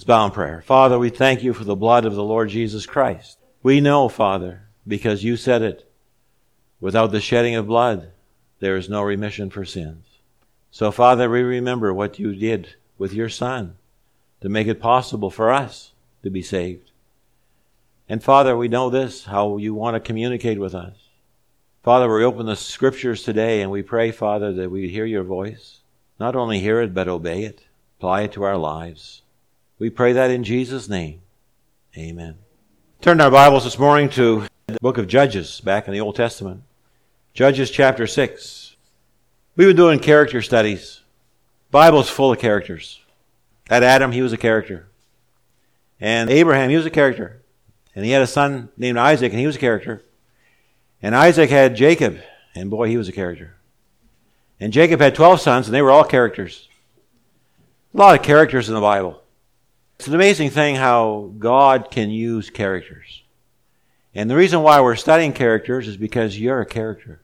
Let's bow in prayer. Father, we thank you for the blood of the Lord Jesus Christ. We know, Father, because you said it, without the shedding of blood, there is no remission for sins. So, Father, we remember what you did with your Son to make it possible for us to be saved. And Father, we know this, how you want to communicate with us. Father, we open the Scriptures today and we pray, Father, that we hear your voice. Not only hear it, but obey it. Apply it to our lives. We pray that in Jesus' name. Amen. Turn our Bibles this morning to the book of Judges, back in the Old Testament. Judges chapter 6. We've been doing character studies. The Bible's full of characters. That Adam, he was a character. And Abraham, he was a character. And he had a son named Isaac, and he was a character. And Isaac had Jacob, and boy, he was a character. And Jacob had 12 sons, and they were all characters. A lot of characters in the Bible. It's an amazing thing how God can use characters. And the reason why we're studying characters is because you're a character.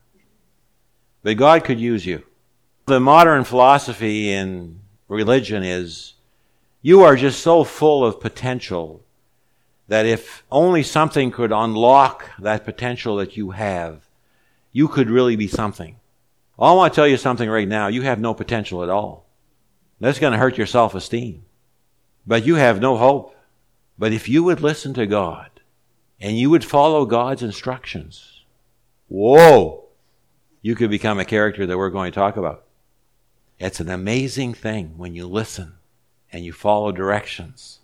But God could use you. The modern philosophy in religion is you are just so full of potential that if only something could unlock that potential that you have, you could really be something. I want to tell you something right now. You have no potential at all. That's going to hurt your self-esteem. But you have no hope. But if you would listen to God and you would follow God's instructions, whoa, you could become a character that we're going to talk about. It's an amazing thing when you listen and you follow directions.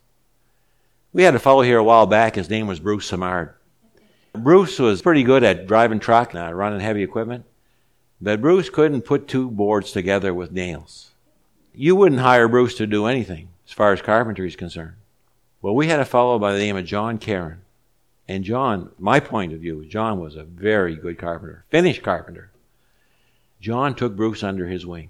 We had a fellow here a while back. His name was Bruce Samard. Bruce was pretty good at driving truck and running heavy equipment. But Bruce couldn't put two boards together with nails. You wouldn't hire Bruce to do anything as far as carpentry is concerned. Well, we had a fellow by the name of John Caron. And John, my point of view, John was a very good carpenter, finished carpenter. John took Bruce under his wing.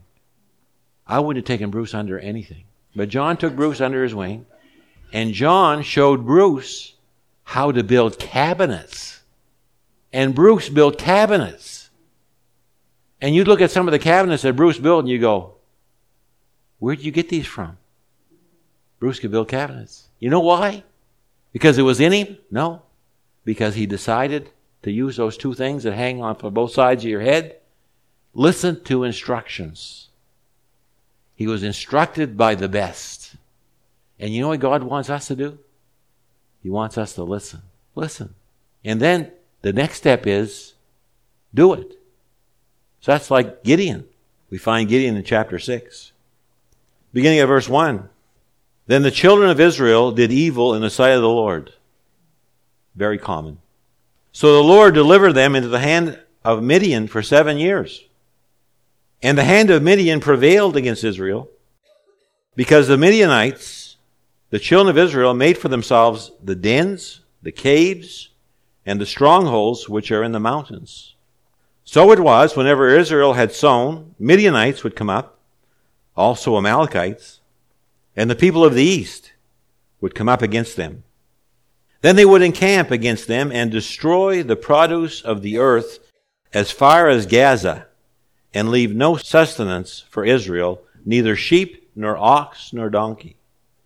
I wouldn't have taken Bruce under anything. But John took Bruce under his wing, and John showed Bruce how to build cabinets. And Bruce built cabinets. And you look at some of the cabinets that Bruce built and you go, where did you get these from? Bruce could build cabinets. You know why? Because it was in him? No. Because he decided to use those two things that hang on both sides of your head. Listen to instructions. He was instructed by the best. And you know what God wants us to do? He wants us to listen. Listen. And then the next step is do it. So that's like Gideon. We find Gideon in chapter 6. Beginning of verse 1. Then the children of Israel did evil in the sight of the Lord. Very common. So the Lord delivered them into the hand of Midian for 7 years. And the hand of Midian prevailed against Israel, because the Midianites, the children of Israel, made for themselves the dens, the caves, and the strongholds which are in the mountains. So it was, whenever Israel had sown, Midianites would come up, also Amalekites, and the people of the east would come up against them. Then they would encamp against them and destroy the produce of the earth as far as Gaza, and leave no sustenance for Israel, neither sheep, nor ox, nor donkey.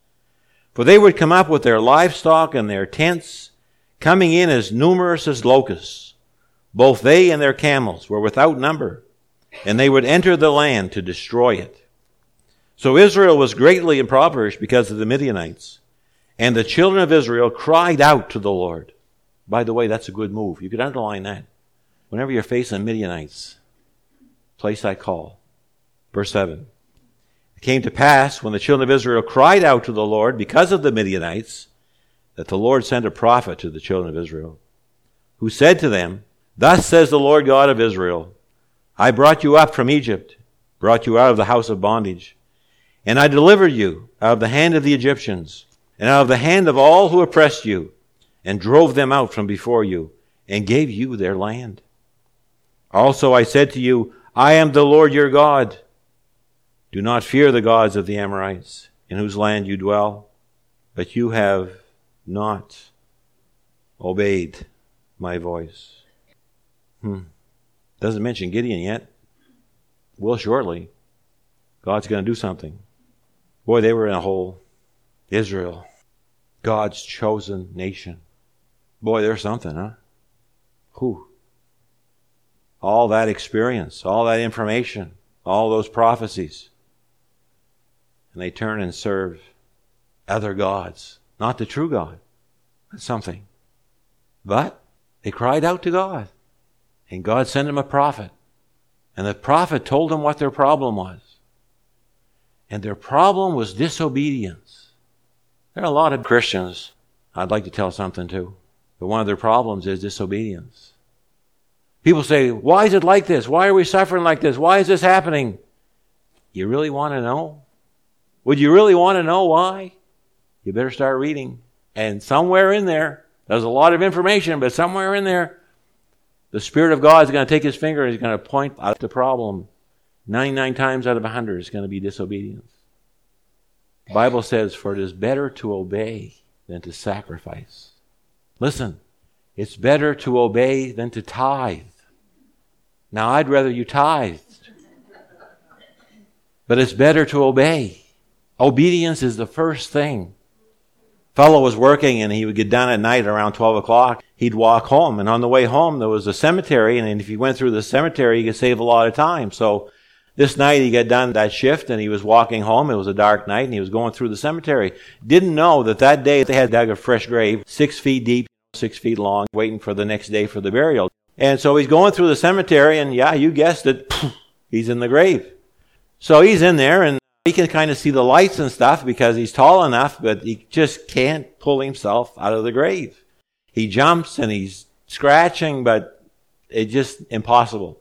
For they would come up with their livestock and their tents, coming in as numerous as locusts. Both they and their camels were without number, and they would enter the land to destroy it. So Israel was greatly impoverished because of the Midianites, and the children of Israel cried out to the Lord. By the way, that's a good move. You could underline that. Whenever you're facing Midianites, place that call. Verse 7. It came to pass, when the children of Israel cried out to the Lord because of the Midianites, that the Lord sent a prophet to the children of Israel, who said to them, Thus says the Lord God of Israel, I brought you up from Egypt, brought you out of the house of bondage, and I delivered you out of the hand of the Egyptians, and out of the hand of all who oppressed you, and drove them out from before you, and gave you their land. Also I said to you, I am the Lord your God. Do not fear the gods of the Amorites, in whose land you dwell, but you have not obeyed my voice. Doesn't mention Gideon yet. Will shortly. God's going to do something. Boy, they were in a hole. Israel, God's chosen nation. Boy, there's something, huh? Whew. All that experience, all that information, all those prophecies. And they turn and serve other gods, not the true God. That's something. But they cried out to God. And God sent them a prophet. And the prophet told them what their problem was. And their problem was disobedience. There are a lot of Christians, I'd like to tell something too, but one of their problems is disobedience. People say, why is it like this? Why are we suffering like this? Why is this happening? You really want to know? Would you really want to know why? You better start reading. And somewhere in there, there's a lot of information, but somewhere in there, the Spirit of God is going to take His finger and He's going to point out the problem. 99 times out of 100 is going to be disobedience. The Bible says, for it is better to obey than to sacrifice. Listen, it's better to obey than to tithe. Now, I'd rather you tithed. But it's better to obey. Obedience is the first thing. Fellow was working and he would get done at night around 12 o'clock. He'd walk home, and on the way home there was a cemetery, and if he went through the cemetery, he could save a lot of time. So this night he got done that shift and he was walking home. It was a dark night and he was going through the cemetery. Didn't know that day they had dug a fresh grave, 6 feet deep, 6 feet long, waiting for the next day for the burial. And so he's going through the cemetery, and yeah, you guessed it, he's in the grave. So he's in there, and he can kind of see the lights and stuff because he's tall enough, but he just can't pull himself out of the grave. He jumps and he's scratching, but it's just impossible.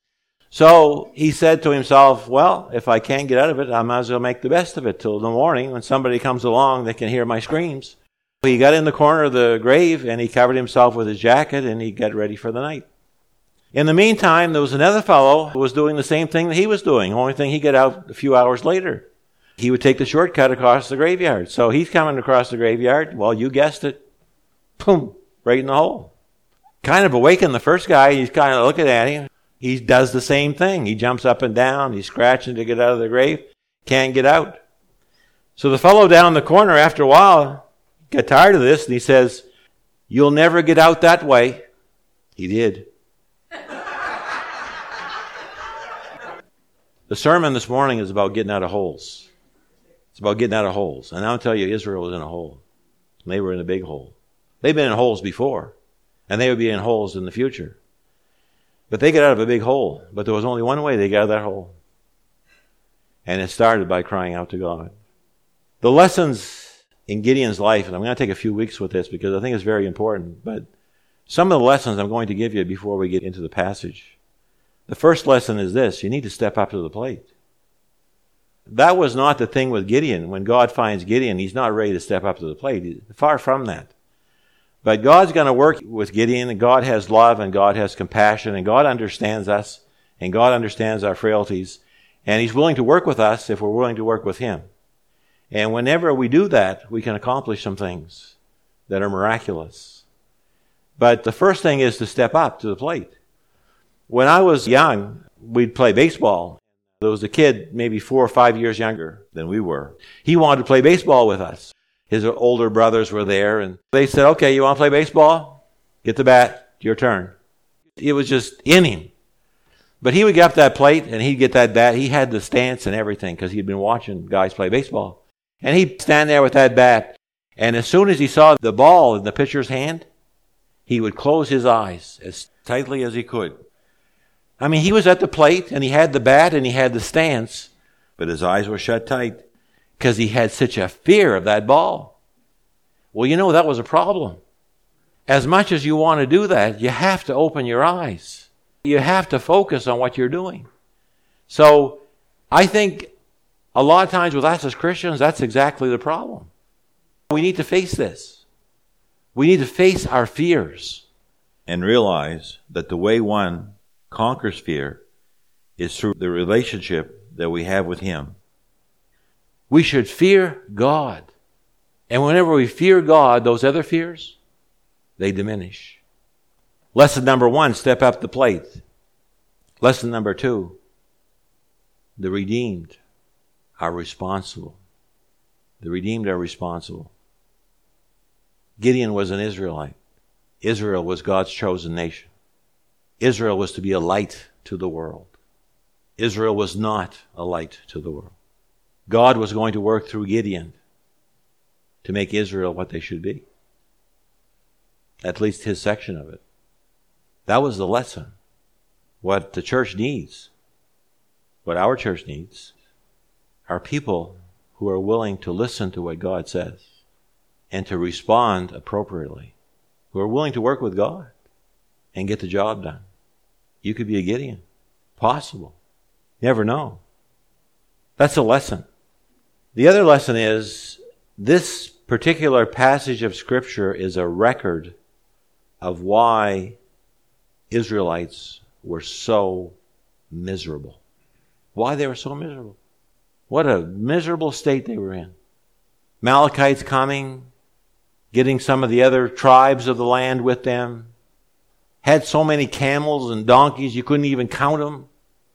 So he said to himself, well, if I can't get out of it, I might as well make the best of it till the morning. When somebody comes along, they can hear my screams. He got in the corner of the grave and he covered himself with his jacket and he got ready for the night. In the meantime, there was another fellow who was doing the same thing that he was doing. The only thing he got out a few hours later. He would take the shortcut across the graveyard. So he's coming across the graveyard. Well, you guessed it. Boom, right in the hole. Kind of awakened the first guy. He's kind of looking at him. He does the same thing. He jumps up and down. He's scratching to get out of the grave. Can't get out. So the fellow down the corner, after a while, got tired of this, and he says, you'll never get out that way. He did. The sermon this morning is about getting out of holes. It's about getting out of holes. And I'll tell you, Israel was in a hole. And they were in a big hole. They've been in holes before. And they would be in holes in the future. But they got out of a big hole. But there was only one way they got out of that hole. And it started by crying out to God. The lessons in Gideon's life, and I'm going to take a few weeks with this because I think it's very important, but some of the lessons I'm going to give you before we get into the passage. The first lesson is this: you need to step up to the plate. That was not the thing with Gideon. When God finds Gideon, he's not ready to step up to the plate. Far from that. But God's going to work with Gideon, and God has love, and God has compassion, and God understands us, and God understands our frailties, and He's willing to work with us if we're willing to work with Him. And whenever we do that, we can accomplish some things that are miraculous. But the first thing is to step up to the plate. When I was young, we'd play baseball. There was a kid maybe 4 or 5 years younger than we were. He wanted to play baseball with us. His older brothers were there, and they said, okay, you want to play baseball? Get the bat, your turn. It was just in him. But he would get up that plate, and he'd get that bat. He had the stance and everything because he'd been watching guys play baseball. And he'd stand there with that bat, and as soon as he saw the ball in the pitcher's hand, he would close his eyes as tightly as he could. I mean, he was at the plate, and he had the bat, and he had the stance, but his eyes were shut tight because he had such a fear of that ball. Well, you know, that was a problem. As much as you want to do that, you have to open your eyes. You have to focus on what you're doing. So I think a lot of times with us as Christians, that's exactly the problem. We need to face this. We need to face our fears and realize that the way one conquers fear is through the relationship that we have with Him. We should fear God. And whenever we fear God, those other fears, they diminish. Lesson number 1, step up the plate. Lesson number 2, the redeemed are responsible. The redeemed are responsible. Gideon was an Israelite. Israel was God's chosen nation. Israel was to be a light to the world. Israel was not a light to the world. God was going to work through Gideon to make Israel what they should be. At least his section of it. That was the lesson. What the church needs, what our church needs, are people who are willing to listen to what God says and to respond appropriately, who are willing to work with God and get the job done. You could be a Gideon. Possible. Never know. That's a lesson. The other lesson is this particular passage of Scripture is a record of why Israelites were so miserable. Why they were so miserable. What a miserable state they were in. Amalekites coming, getting some of the other tribes of the land with them. Had so many camels and donkeys you couldn't even count them.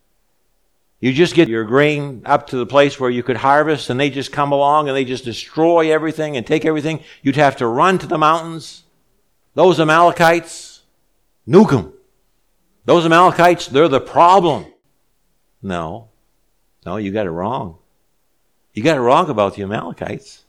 You just get your grain up to the place where you could harvest, and they just come along and they just destroy everything and take everything. You'd have to run to the mountains. Those Amalekites, nuke them. Those Amalekites, they're the problem. No, you got it wrong. You got it wrong about the Amalekites.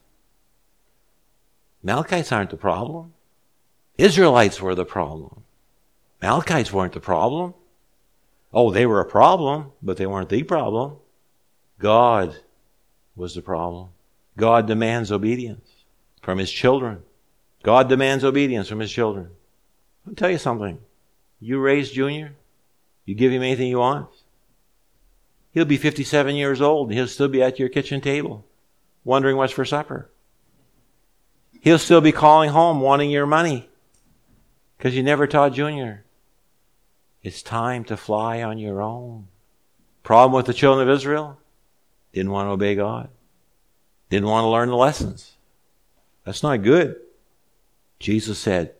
Amalekites aren't the problem. Israelites were the problem. Amalekites weren't the problem. Oh, they were a problem, but they weren't the problem. God was the problem. God demands obedience from His children. God demands obedience from His children. I'll tell you something. You raise Junior, you give him anything he wants. He'll be 57 years old and he'll still be at your kitchen table wondering what's for supper. He'll still be calling home wanting your money because you never taught Junior. It's time to fly on your own. Problem with the children of Israel? Didn't want to obey God. Didn't want to learn the lessons. That's not good. Jesus said,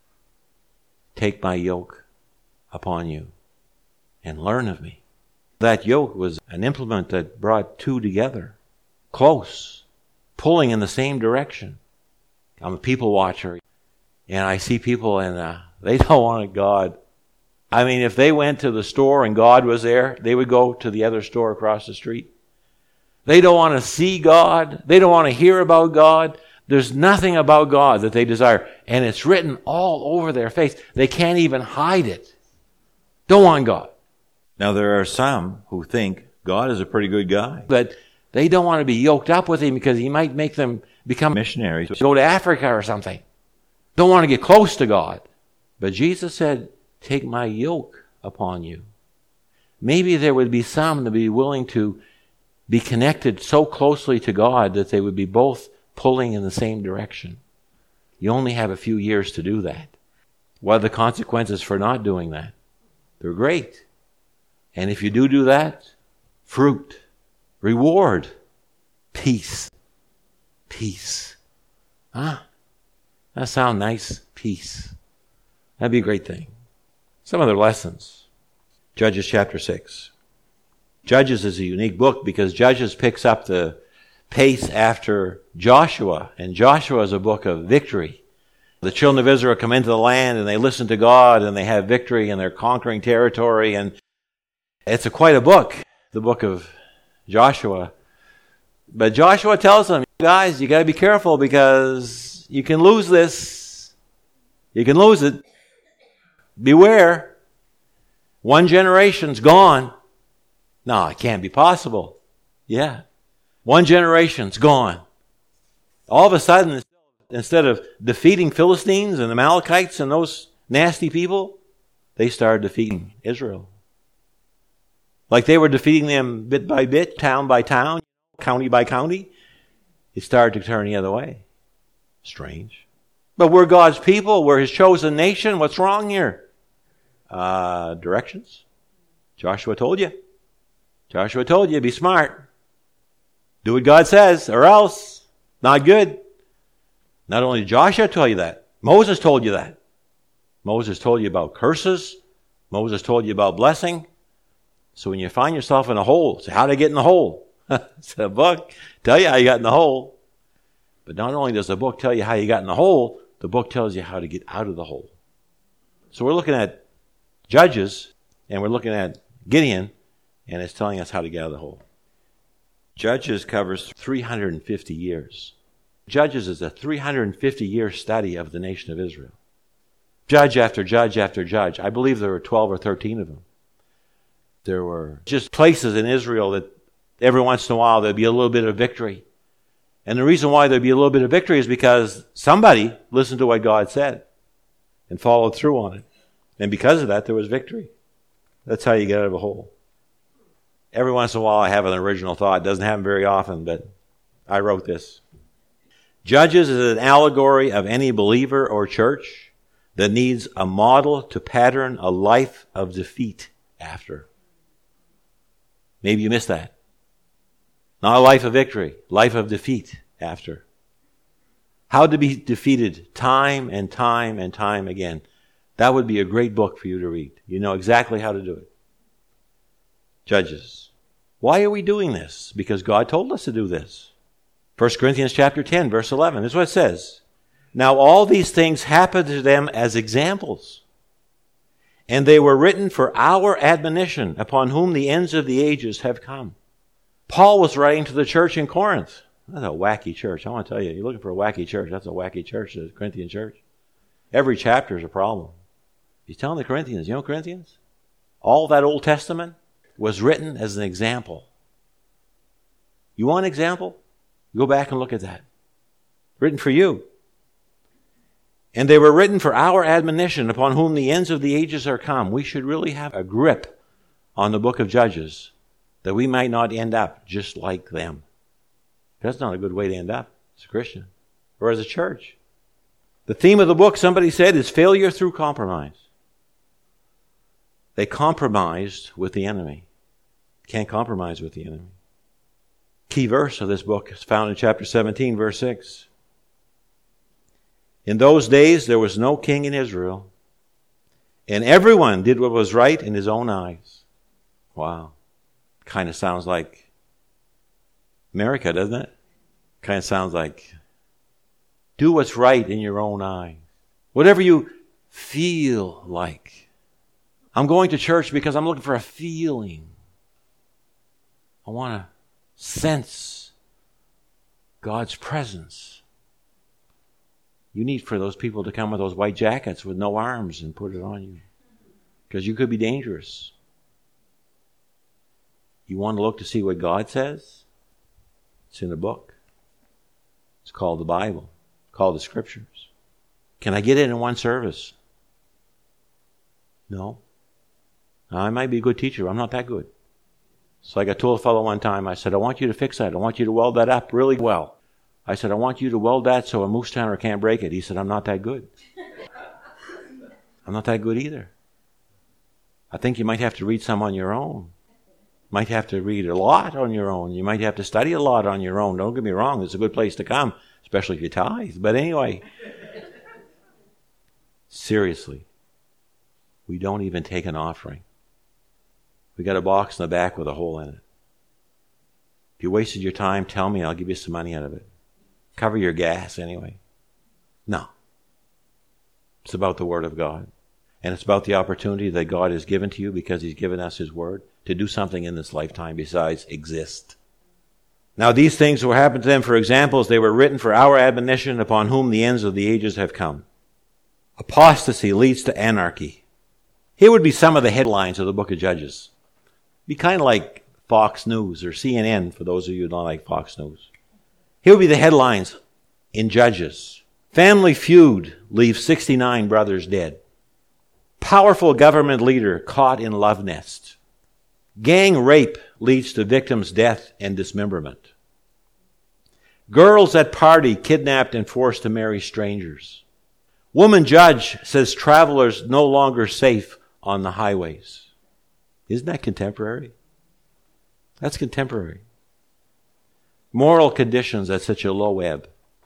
"Take my yoke upon you and learn of me." That yoke was an implement that brought two together, close, pulling in the same direction. I'm a people watcher, and I see people and they don't want God. I mean, if they went to the store and God was there, they would go to the other store across the street. They don't want to see God. They don't want to hear about God. There's nothing about God that they desire. And it's written all over their face. They can't even hide it. Don't want God. Now, there are some who think God is a pretty good guy. But they don't want to be yoked up with Him because He might make them become missionaries. Go to Africa or something. Don't want to get close to God. But Jesus said, "Take my yoke upon you." Maybe there would be some that would be willing to be connected so closely to God that they would be both pulling in the same direction. You only have a few years to do that. What are the consequences for not doing that? They're great. And if you do that, fruit, reward, peace. Peace. That sounds nice. Peace. That'd be a great thing. Some other lessons. Judges chapter 6. Judges is a unique book because Judges picks up the pace after Joshua, and Joshua is a book of victory. The children of Israel come into the land and they listen to God and they have victory and they're conquering territory, and it's quite a book, the book of Joshua. But Joshua tells them, guys, you got to be careful because you can lose this. You can lose it. Beware. One generation's gone. No, it can't be possible. Yeah. One generation's gone. All of a sudden, instead of defeating Philistines and Amalekites and those nasty people, they started defeating Israel. Like they were defeating them bit by bit, town by town, county by county. It started to turn the other way. Strange. But we're God's people. We're His chosen nation. What's wrong here? Directions. Joshua told you. Joshua told you, be smart. Do what God says, or else, not good. Not only did Joshua tell you that, Moses told you that. Moses told you about curses. Moses told you about blessing. So when you find yourself in a hole, say, how did I get in the hole? It's a book. Tell you how you got in the hole. But not only does the book tell you how you got in the hole, the book tells you how to get out of the hole. So we're looking at Judges, and we're looking at Gideon, and it's telling us how to get out of the hole. Judges covers 350 years. Judges is a 350-year study of the nation of Israel. Judge after judge after judge. I believe there were 12 or 13 of them. There were just places in Israel that every once in a while there'd be a little bit of victory. And the reason why there'd be a little bit of victory is because somebody listened to what God said and followed through on it. And because of that, there was victory. That's how you get out of a hole. Every once in a while I have an original thought. It doesn't happen very often, but I wrote this. Judges is an allegory of any believer or church that needs a model to pattern a life of defeat after. Maybe you missed that. Not a life of victory, life of defeat after. How to be defeated time and time and time again. That would be a great book for you to read. You know exactly how to do it. Judges. Why are we doing this? Because God told us to do this. 1 Corinthians chapter 10, verse 11. This is what it says. Now all these things happened to them as examples, and they were written for our admonition, upon whom the ends of the ages have come. Paul was writing to the church in Corinth. That's a wacky church. I want to tell you, you're looking for a wacky church. That's a wacky church, the Corinthian church. Every chapter is a problem. He's telling the Corinthians, you know Corinthians? All that Old Testament was written as an example. You want an example? Go back and look at that. Written for you. And they were written for our admonition, upon whom the ends of the ages are come. We should really have a grip on the book of Judges, that we might not end up just like them. That's not a good way to end up as a Christian or as a church. The theme of the book, somebody said, is failure through compromise. They compromised with the enemy. Can't compromise with the enemy. Key verse of this book is found in chapter 17, verse 6. In those days there was no king in Israel, and everyone did what was right in his own eyes. Wow. Kind of sounds like America, doesn't it? Kind of sounds like do what's right in your own eyes. Whatever you feel like. I'm going to church because I'm looking for a feeling. I want to sense God's presence. You need for those people to come with those white jackets with no arms and put it on you. Because you could be dangerous. You want to look to see what God says? It's in the book. It's called the Bible. It's called the Scriptures. Can I get it in one service? No. I might be a good teacher. I'm not that good. So I told a fellow one time, I said, I want you to fix that. I want you to weld that up really well. I said, I want you to weld that so a moose tanner can't break it. He said, I'm not that good. I'm not that good either. I think you might have to read some on your own. Might have to read a lot on your own. You might have to study a lot on your own. Don't get me wrong. It's a good place to come, especially if you tithe. But anyway, seriously, we don't even take an offering. We got a box in the back with a hole in it. If you wasted your time, tell me. I'll give you some money out of it. Cover your gas anyway. No. It's about the Word of God. And it's about the opportunity that God has given to you because He's given us His Word to do something in this lifetime besides exist. Now these things will happen to them for examples. They were written for our admonition, upon whom the ends of the ages have come. Apostasy leads to anarchy. Here would be some of the headlines of the book of Judges. Be kind of like Fox News or CNN for those of you who don't like Fox News. Here would be the headlines in Judges. Family feud leaves 69 brothers dead. Powerful government leader caught in love nest. Gang rape leads to victim's death and dismemberment. Girls at party kidnapped and forced to marry strangers. Woman judge says travelers no longer safe on the highways. Isn't that contemporary? That's contemporary. Moral conditions at such a low ebb.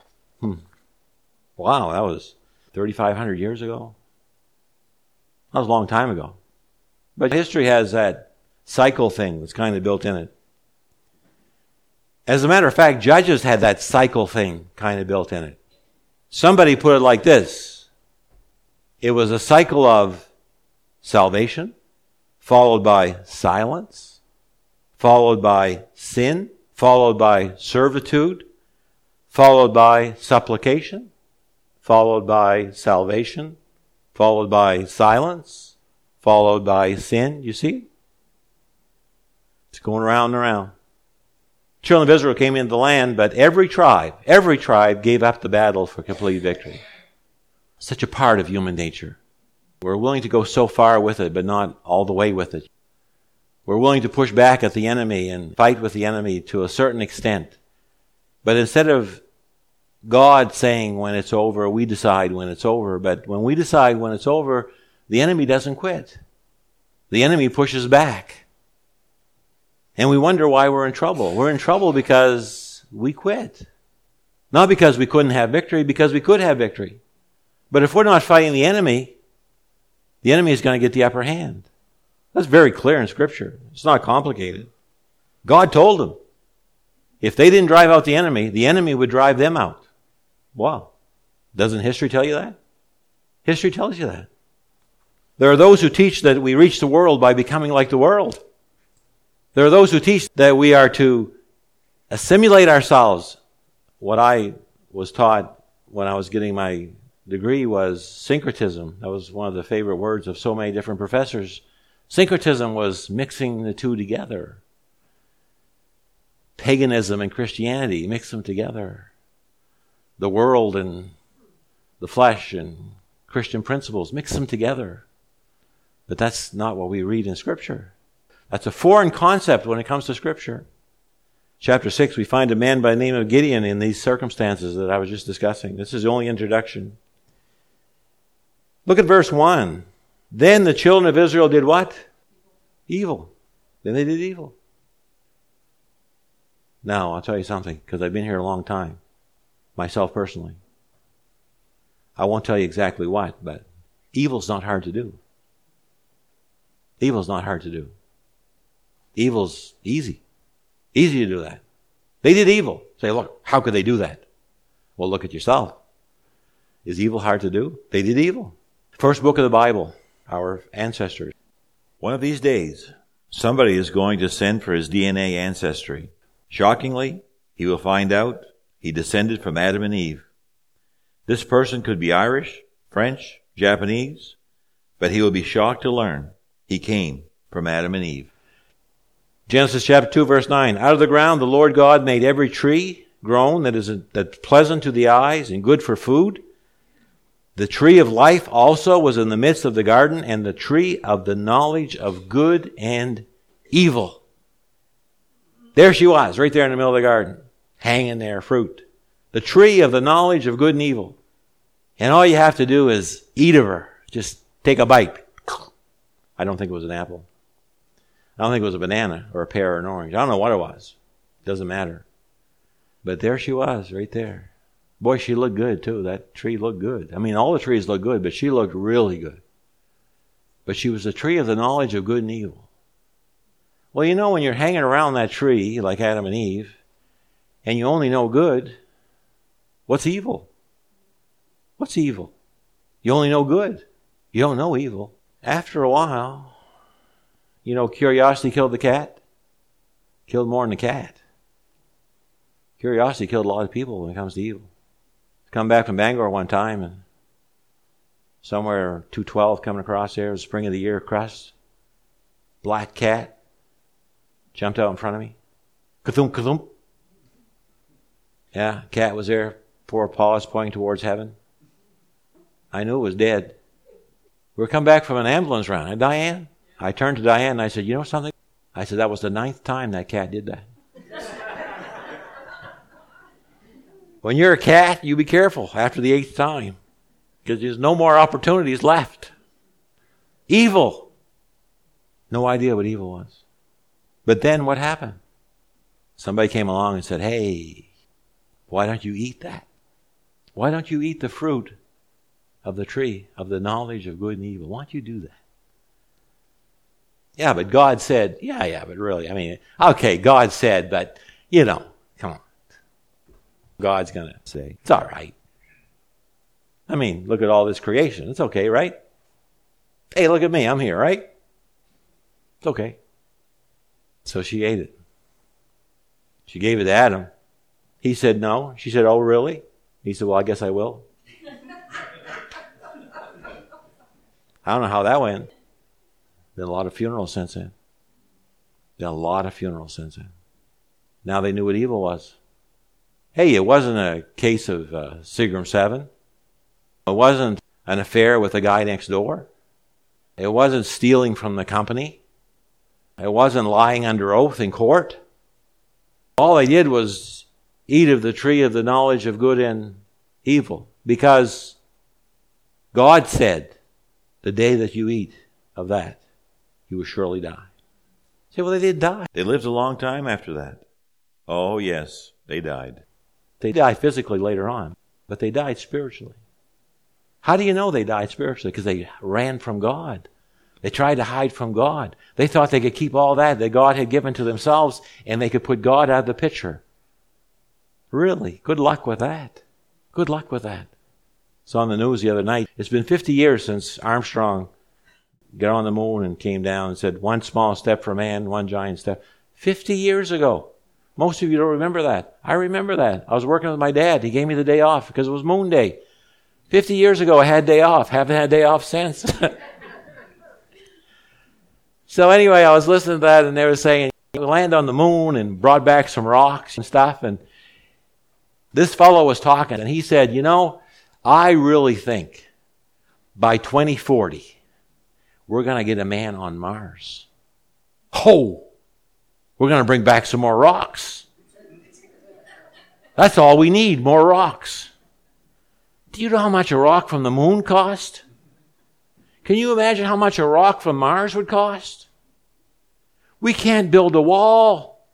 Wow, that was 3,500 years ago. That was a long time ago. But history has that cycle thing that's kind of built in it. As a matter of fact, Judges had that cycle thing kind of built in it. Somebody put it like this. It was a cycle of salvation, followed by silence, followed by sin, followed by servitude, followed by supplication, followed by salvation, followed by silence, followed by sin. You see? It's going round and around. Children of Israel came into the land, but every tribe gave up the battle for complete victory. Such a part of human nature. We're willing to go so far with it, but not all the way with it. We're willing to push back at the enemy and fight with the enemy to a certain extent. But instead of God saying when it's over, we decide when it's over. But when we decide when it's over, the enemy doesn't quit. The enemy pushes back. And we wonder why we're in trouble. We're in trouble because we quit. Not because we couldn't have victory, because we could have victory. But if we're not fighting the enemy is going to get the upper hand. That's very clear in Scripture. It's not complicated. God told them, if they didn't drive out the enemy would drive them out. Wow. Doesn't history tell you that? History tells you that. There are those who teach that we reach the world by becoming like the world. There are those who teach that we are to assimilate ourselves. What I was taught when I was getting my degree was syncretism. That was one of the favorite words of so many different professors. Syncretism was mixing the two together. Paganism and Christianity, mix them together. The world and the flesh and Christian principles, mix them together. But that's not what we read in Scripture. That's a foreign concept when it comes to Scripture. Chapter 6, we find a man by the name of Gideon in these circumstances that I was just discussing. This is the only introduction. Look at verse 1. Then the children of Israel did what? Evil. Then they did evil. Now, I'll tell you something, because I've been here a long time, myself personally. I won't tell you exactly what, but evil's not hard to do. Evil's not hard to do. Evil's easy. Easy to do that. They did evil. Say, look, how could they do that? Well, look at yourself. Is evil hard to do? They did evil. First book of the Bible, our ancestors. One of these days, somebody is going to send for his DNA ancestry. Shockingly, he will find out he descended from Adam and Eve. This person could be Irish, French, Japanese, but he will be shocked to learn he came from Adam and Eve. Genesis chapter 2, verse 9. Out of the ground the Lord God made every tree grown that's pleasant to the eyes and good for food. The tree of life also was in the midst of the garden, and the tree of the knowledge of good and evil. There she was, right there in the middle of the garden, hanging there, fruit. The tree of the knowledge of good and evil. And all you have to do is eat of her. Just take a bite. I don't think it was an apple. I don't think it was a banana or a pear or an orange. I don't know what it was. It doesn't matter. But there she was, right there. Boy, she looked good too. That tree looked good. I mean, all the trees look good, but she looked really good. But she was the tree of the knowledge of good and evil. Well, you know, when you're hanging around that tree, like Adam and Eve, and you only know good, what's evil? What's evil? You only know good. You don't know evil. After a while, you know, curiosity killed the cat. Killed more than the cat. Curiosity killed a lot of people when it comes to evil. Come back from Bangor one time, and somewhere 212 coming across there, it was spring of the year crust. Black cat jumped out in front of me. Kathump, kathump. Yeah, cat was there, four paws pointing towards heaven. I knew it was dead. We were coming back from an ambulance run. And Diane, I turned to Diane and I said, you know something? I said, that was the 9th time that cat did that. When you're a cat, you be careful after the 8th time, because there's no more opportunities left. Evil. No idea what evil was. But then what happened? Somebody came along and said, hey, why don't you eat that? Why don't you eat the fruit of the tree of the knowledge of good and evil? Why don't you do that? Yeah, but God said, yeah, but really, I mean, okay, God said, but, you know, Come on. God's going to say, it's all right. I mean, look at all this creation. It's okay, right? Hey, look at me. I'm here, right? It's okay. So she ate it. She gave it to Adam. He said no. She said, oh, really? He said, well, I guess I will. I don't know how that went. Been a lot of funerals since then. Been a lot of funerals since then. Now they knew what evil was. Hey, it wasn't a case of Seagram 7. It wasn't an affair with the guy next door. It wasn't stealing from the company. It wasn't lying under oath in court. All they did was eat of the tree of the knowledge of good and evil. Because God said, the day that you eat of that, you will surely die. Say, well, they did die. They lived a long time after that. Oh, yes, they died. They died physically later on, but they died spiritually. How do you know they died spiritually? Because they ran from God. They tried to hide from God. They thought they could keep all that God had given to themselves, and they could put God out of the picture. Really, good luck with that. Good luck with that. Saw on the news the other night, it's been 50 years since Armstrong got on the moon and came down and said, one small step for man, one giant step. 50 years ago. Most of you don't remember that. I remember that. I was working with my dad. He gave me the day off because it was Moon Day. 50 years ago, I had day off. Haven't had day off since. So anyway, I was listening to that, and they were saying, we landed on the moon and brought back some rocks and stuff. And this fellow was talking, and he said, you know, I really think by 2040, we're going to get a man on Mars. Oh, we're going to bring back some more rocks. That's all we need, more rocks. Do you know how much a rock from the moon cost? Can you imagine how much a rock from Mars would cost? We can't build a wall.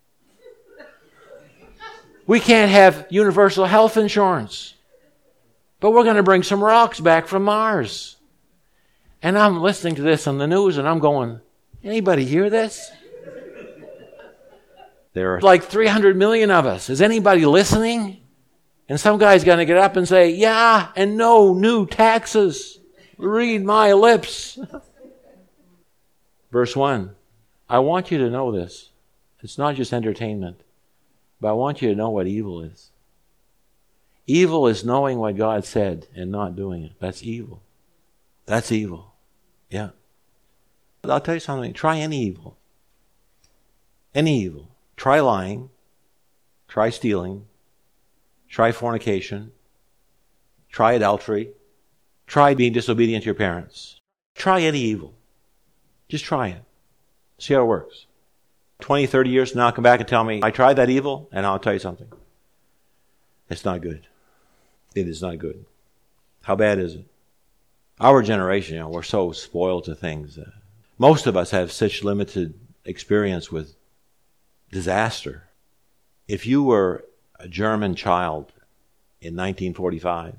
We can't have universal health insurance. But we're going to bring some rocks back from Mars. And I'm listening to this on the news and I'm going, anybody hear this? There are like 300 million of us. Is anybody listening? And some guy's going to get up and say, yeah, and no new taxes. Read my lips. Verse 1. I want you to know this. It's not just entertainment, but I want you to know what evil is. Evil is knowing what God said and not doing it. That's evil. That's evil. Yeah. I'll tell you something. Try any evil. Any evil. Try lying. Try stealing. Try fornication. Try adultery. Try being disobedient to your parents. Try any evil. Just try it. See how it works. 20, 30 years from now, come back and tell me, I tried that evil, and I'll tell you something. It's not good. It is not good. How bad is it? Our generation, we're so spoiled to things. Most of us have such limited experience with disaster. If you were a German child in 1945,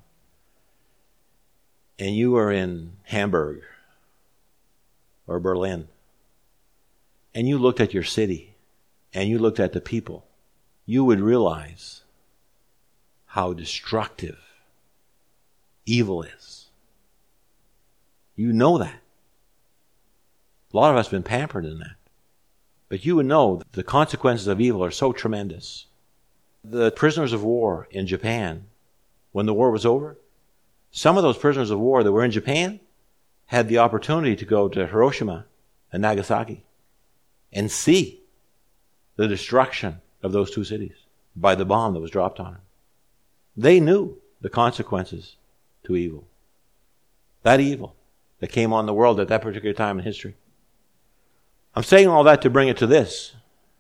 and you were in Hamburg or Berlin, and you looked at your city, and you looked at the people, you would realize how destructive evil is. You know that. A lot of us have been pampered in that. But you would know that the consequences of evil are so tremendous. The prisoners of war in Japan, when the war was over, some of those prisoners of war that were in Japan had the opportunity to go to Hiroshima and Nagasaki and see the destruction of those two cities by the bomb that was dropped on them. They knew the consequences to evil. That evil that came on the world at that particular time in history. I'm saying all that to bring it to this.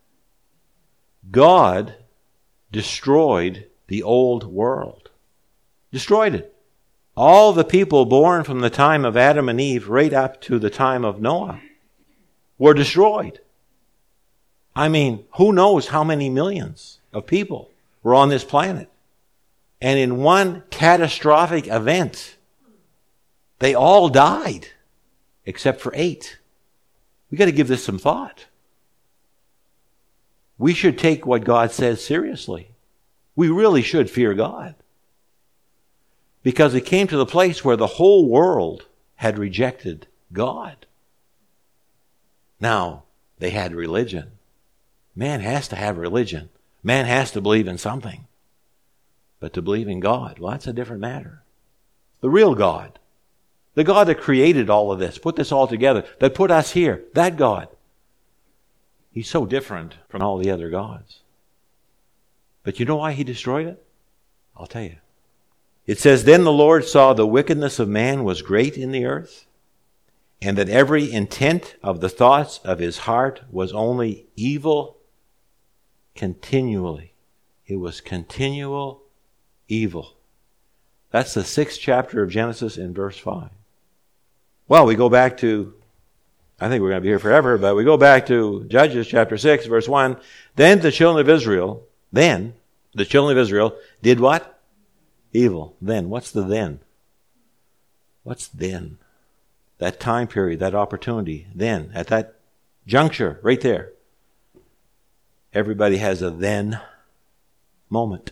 God destroyed the old world. Destroyed it. All the people born from the time of Adam and Eve right up to the time of Noah were destroyed. I mean, who knows how many millions of people were on this planet. And in one catastrophic event, they all died, except for 8. We got to give this some thought. we should take what God says seriously. We really should fear God. Because it came to the place where the whole world had rejected God. Now, they had religion. Man has to have religion. Man has to believe in something. But to believe in God, well, that's a different matter. The real God. The God that created all of this, put this all together, that put us here, that God. He's so different from all the other gods. But you know why he destroyed it? I'll tell you. It says, then the Lord saw the wickedness of man was great in the earth, and that every intent of the thoughts of his heart was only evil continually. It was continual evil. That's the 6th chapter of Genesis in verse 5. Well, we go back to, I think we're going to be here forever, but we go back to Judges chapter 6, verse 1. Then the children of Israel did what? Evil. Then. What's the then? What's then? That time period, that opportunity. Then, at that juncture, right there. Everybody has a then moment.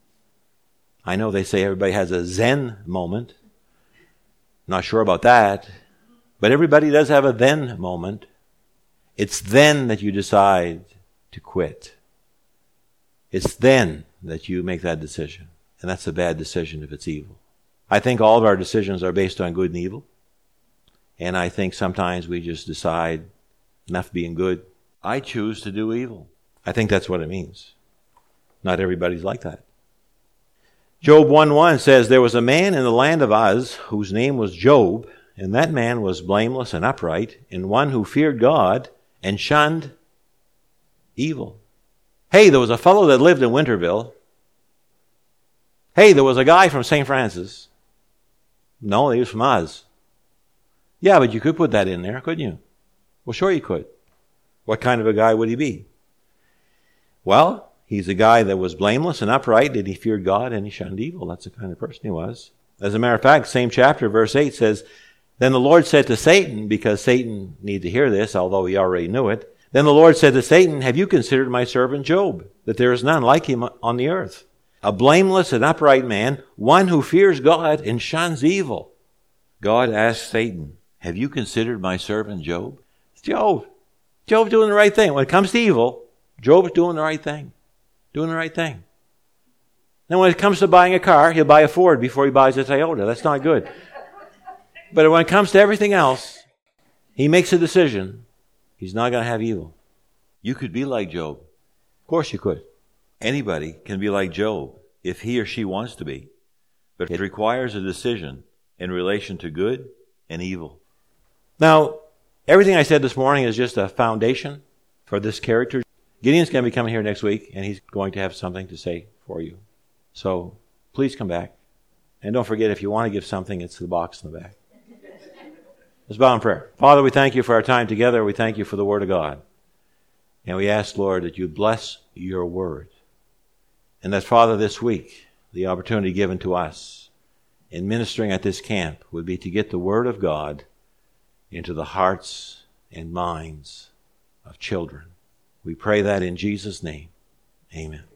I know they say everybody has a Zen moment. Not sure about that. But everybody does have a then moment. It's then that you decide to quit. It's then that you make that decision. And that's a bad decision if it's evil. I think all of our decisions are based on good and evil. And I think sometimes we just decide, enough being good, I choose to do evil. I think that's what it means. Not everybody's like that. Job 1:1 says, there was a man in the land of Uz whose name was Job, and that man was blameless and upright, and one who feared God and shunned evil. Hey, there was a fellow that lived in Winterville. Hey, there was a guy from St. Francis. No, he was from Uz. Yeah, but you could put that in there, couldn't you? Well, sure you could. What kind of a guy would he be? Well, he's a guy that was blameless and upright, and he feared God and he shunned evil. That's the kind of person he was. As a matter of fact, same chapter, verse 8 says, then the Lord said to Satan, because Satan needed to hear this, although he already knew it, then the Lord said to Satan, have you considered my servant Job, that there is none like him on the earth? A blameless and upright man, one who fears God and shuns evil. God asked Satan, have you considered my servant Job? It's Job. Job's doing the right thing. When it comes to evil, Job's doing the right thing. Doing the right thing. Then when it comes to buying a car, he'll buy a Ford before he buys a Toyota. That's not good. But when it comes to everything else, he makes a decision. He's not going to have evil. You could be like Job. Of course you could. Anybody can be like Job if he or she wants to be. But it requires a decision in relation to good and evil. Now, everything I said this morning is just a foundation for this character. Gideon's going to be coming here next week, and he's going to have something to say for you. So, please come back. And don't forget, if you want to give something, it's the box in the back. Let's bow in prayer. Father, we thank you for our time together. We thank you for the Word of God. And we ask, Lord, that you bless your Word. And that, Father, this week, the opportunity given to us in ministering at this camp would be to get the Word of God into the hearts and minds of children. We pray that in Jesus' name. Amen.